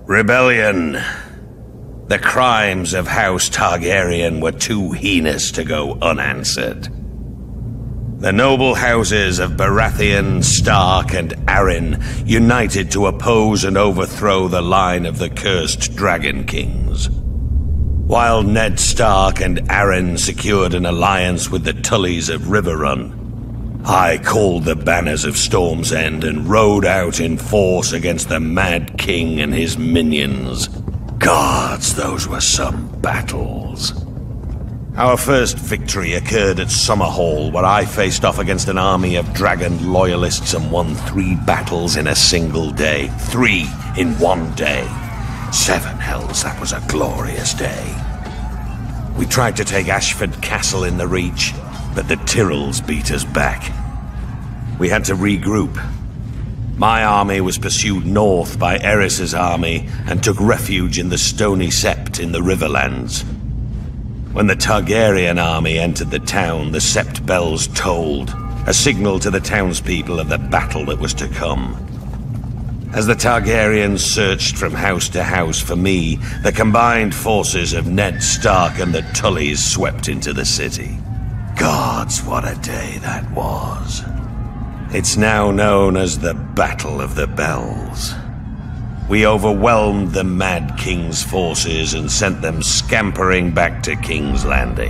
Rebellion. The crimes of House Targaryen were too heinous to go unanswered. The noble houses of Baratheon, Stark, and Arryn united to oppose and overthrow the line of the cursed Dragon Kings. While Ned Stark and Arryn secured an alliance with the Tullys of Riverrun, I called the banners of Storm's End and rode out in force against the Mad King and his minions. Gods, those were some battles. Our first victory occurred at Summerhall, where I faced off against an army of dragon loyalists and won 3 battles in a single day. 3 in one day. 7 hells, that was a glorious day. We tried to take Ashford Castle in the Reach, but the Tyrells beat us back. We had to regroup. My army was pursued north by Aerys's army and took refuge in the Stony Sept in the Riverlands. When the Targaryen army entered the town, the Sept bells tolled, a signal to the townspeople of the battle that was to come. As the Targaryens searched from house to house for me, the combined forces of Ned Stark and the Tullys swept into the city. Gods, what a day that was. It's now known as the Battle of the Bells. We overwhelmed the Mad King's forces and sent them scampering back to King's Landing.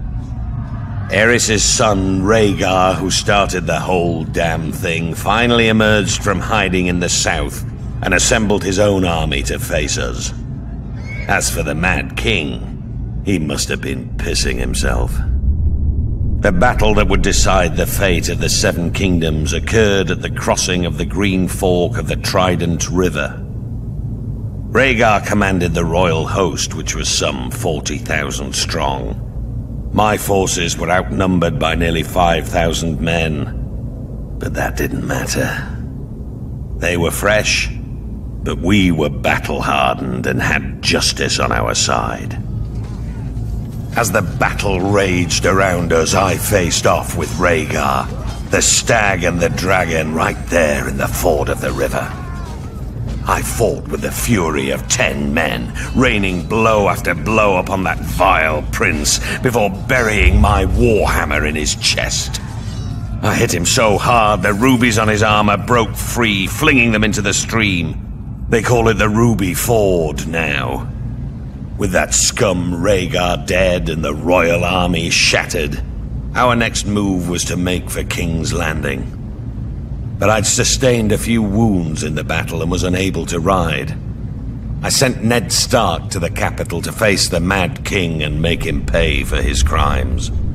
Aerys's son, Rhaegar, who started the whole damn thing, finally emerged from hiding in the south and assembled his own army to face us. As for the Mad King, he must have been pissing himself. The battle that would decide the fate of the 7 kingdoms occurred at the crossing of the Green Fork of the Trident River. Rhaegar commanded the royal host, which was some 40,000 strong. My forces were outnumbered by nearly 5,000 men, but that didn't matter. They were fresh, but we were battle-hardened and had justice on our side. As the battle raged around us, I faced off with Rhaegar, the stag and the dragon right there in the ford of the river. I fought with the fury of 10 men, raining blow after blow upon that vile prince before burying my warhammer in his chest. I hit him so hard the rubies on his armor broke free, flinging them into the stream. They call it the Ruby Ford now. With that scum Rhaegar dead and the royal army shattered, our next move was to make for King's Landing. But I'd sustained a few wounds in the battle and was unable to ride. I sent Ned Stark to the capital to face the Mad King and make him pay for his crimes.